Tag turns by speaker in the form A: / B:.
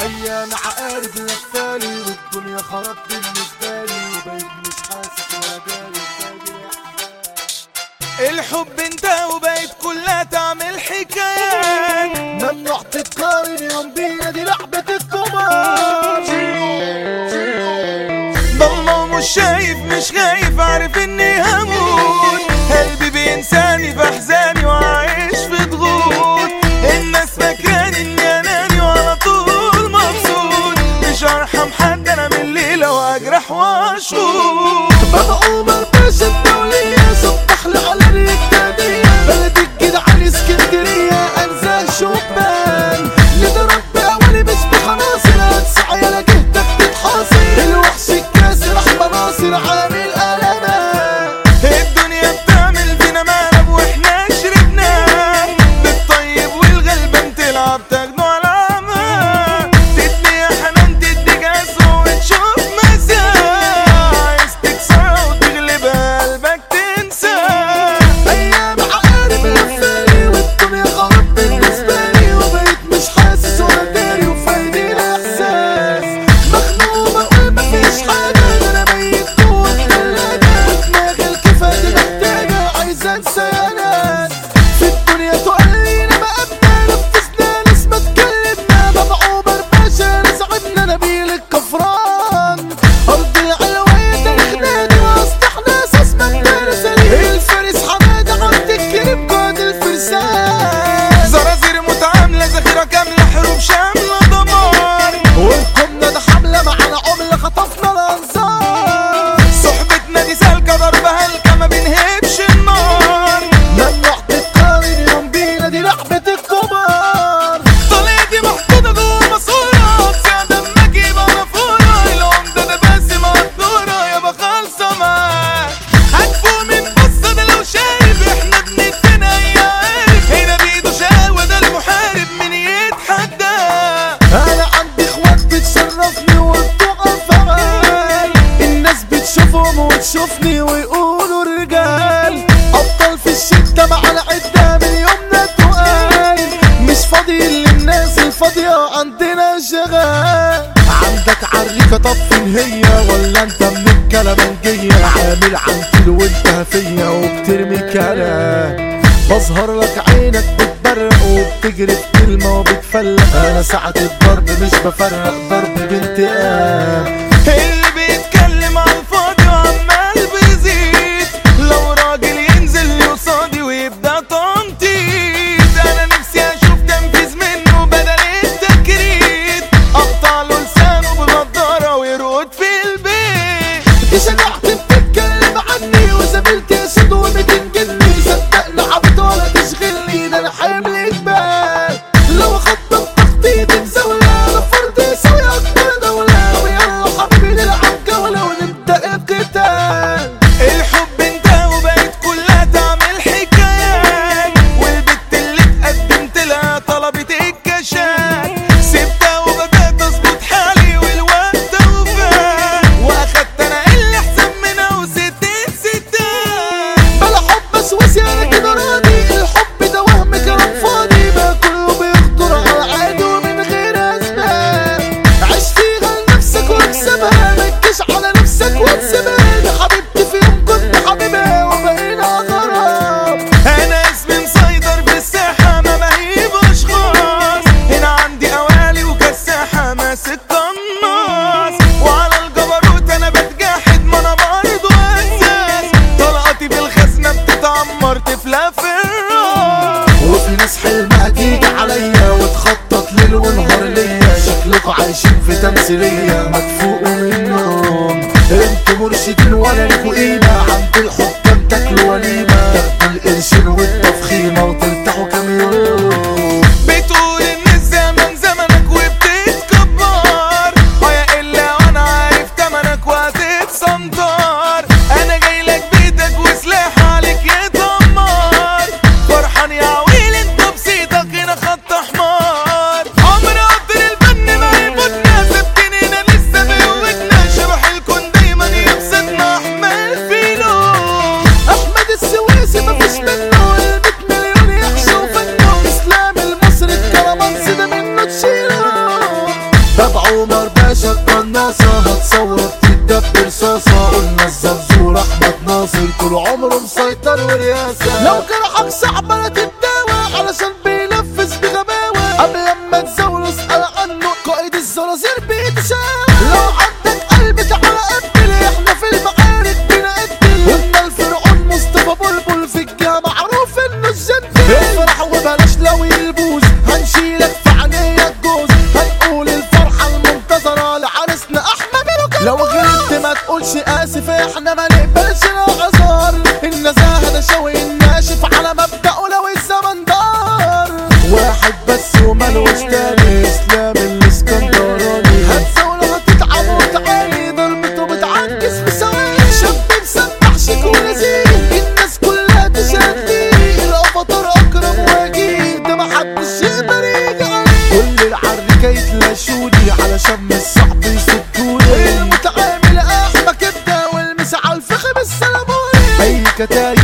A: ايام عقارب لفالي والدنيا خرب بالنسبه لي وبقيت مش حاسس ولا داري
B: الحب انت وبقيت كلها تعمل حكايات
A: ممنوع تتقارن يوم بينا دي لعبة الكبار
B: ضلمة ومش شايف مش خايف عارف اني هموت قلبي بينساني في احزاني وعايش في ضغوط الناس فاكراني اني اناني وعلى طول مبسوط مش هرحم حد انا من الليلة واجرح واشوط
A: بابا عمر باشا الدولية صبح لي على الرجالية بلدي الجدعان اسكندرية انزل شبان لضرب بأولي مش بخناصر هتسعى يا جهتك تتحاصر الوحش الكاسر احمد ناصر عامل قلمات
B: الدنيا بتعمل فينا مقلب واحنا شربنا بالطيب والغلبان تلعب تجنو على عمى تدي يا حنان تدي جسر وتشوف مساء عايز تكسرها وتغلبها قلبك تنسى
A: ايام عقارب لفالي والدنيا خرب بالنسبة لي وبقيت مش حاسس ولا داري وفايدين احساس مخنوق بقول مفيش حاجة ده انا ميت جوه التلاجة ودماغي الكفاية دي محتاجة عايزة انسى يا ناس في الدنيا تقلينا مقابنا نفذنا ناس ما اتكلمنا بابا عمر باشا نزعبنا نبيل الكفران ارض العلوية تاريخنا واصلحنا اساس مجدنا سليم الفارس حمادة عبد الكريم قائد الفرسان
B: زرازير متعاملة ذخيرة كاملة حروب شاملة دمار
A: والقمنا ده حملة معانا عملة خطفنا الانصار
B: صحبتنا دي سالكة ضربها هلكة ما بنهبش النار
A: ممنوع تتقارن يوم بينا دي لعبة الكبار
B: طلعتي محطوطة جوه ماسورة ساعة دمك يبقى نافورة العمدة ده باسم عالدورة يابا خالصة معاك هتفوق من بصة ده لو شايف احنا بنتنا يا عارف هنا بيده شقاوة ده المحارب من يتحداه
A: انا عندي اخوات بتشرفني وبتوع افعال الناس بتشوفهم وتشوفني ويقولوا رجال ابطال في الشدة معانا عدة من يومنا تقال مش فاضي للناس الفاضية عندنا شغال عندك عريكة طب فين هي ولا انت من الكلامنجية عامل عنتل وانت هفية وبترمي كلام بظهر لك عينك بتبرق وبتجري في كلمة وبتفلق انا ساعة الضرب مش بفرق ضرب بانتقام
B: اللي بيتكلم على الفاضي وعمال بيزيد لو راجل ينزل لي قصادي ويبدا تنطيط انا نفسي اشوف تنفيذ منه بدل التكريت اقطع له لسانه بغدارة ويرقد في البيت
A: دي شجاعتي بتتكلم عني وزميلتي اسود وبتنجلني صدقني عبد ولا تشغلني ده انا حامل جبال لو اخدت التخطيط الزاوية انا فرد يساوي اكتر دولة طب يلا حبيبي نلعب جولة ونبدأ القتال
B: الحب انت وبقيت كلها تعمل حكايات والبت اللي اتقدمت لها طلبت الكشات سبتها وبدأت اظبط حالي والوقت وفات واخدت انا اللي احسن منها وستين ستات
A: بلا حب اسوسي انا كده راضي الحب ده وهم كلام فاضي بقى كله بيخطر على العادي ومن غير اسباب عيش فيها لنفسك واكسبها متجيش على نفسك وتسيبها دي حبيبتي في يوم كنت حبيبها وبقينا غراب
B: انا اسمي مسيطر في الساحة ما بهيب اشخاص هنا عندي قوالي وكساحة ماسك قناص وعلى الجبروت انا بتجاحد ما انا برضه اساس طلقاتي في الخزنة بتتعمر تفلى في الراس
A: وفي ناس حلمها تيجي عليا وتخطط ليل ونهار ليا شكلكوا عايشين في تمثيلية ما تفوقوا من النوم انتوا مرشدين ولا ليكوا قيمة عند الحكام تاكلوا وليمة تاخدوا القرشين والتفخيمة وترتاحوا كام يوم
B: بتقول ان الزمن زمنك وبتتكبر يا الا وانا عارف تمنك وهتتسنطر انا جاي لك بيتك وسلاح عليك يدمر فرحان يا عويل انت بصيتك هنا خط احمر عمر قطر الفن ما يفوتنا ثابتين هنا لسه بقوتنا شبح الكون دايما يبسطنا احمل فيلو
A: احمد السويسي مفيش منه ال100 مليون عمالة تتداوى علشان بينفذ بغباوة. قبل لما تزاوله اسأل عنه قائد الزرازير بيتشاوى. لو عندك قلب تعالى قبل احنا في المعارك بنقتل. قلنا الفرعون مصطفى بلبل في الجامعة معروف انه الجنتل. افرح وبلاش لو يلبوس هنشيلك في عينيك جوز. هنقول الفرحة المنتظرة لعرسنا احنا ملوك. لو غلطت ما تقولش اسف احنا ما نقبلش الاعذار. النزاهة ده شوي الناشف على مبدأه لو الزمن دار. واحد بس ومالوش تاني اسلام الاسكندراني. هتزاوله هتتعب وتعاني ضربته بتعكس في ثواني. شاب مسمع شيك ولذيذ الناس كلها تشديه. الافاتار اكرم وجيه ده محدش يقدر يجي عليه. كل العركة يتلاشوني علشان مش صعب يسدوني. المتعامل احمى كبده والمس على الفخم السلموني. اي كتايب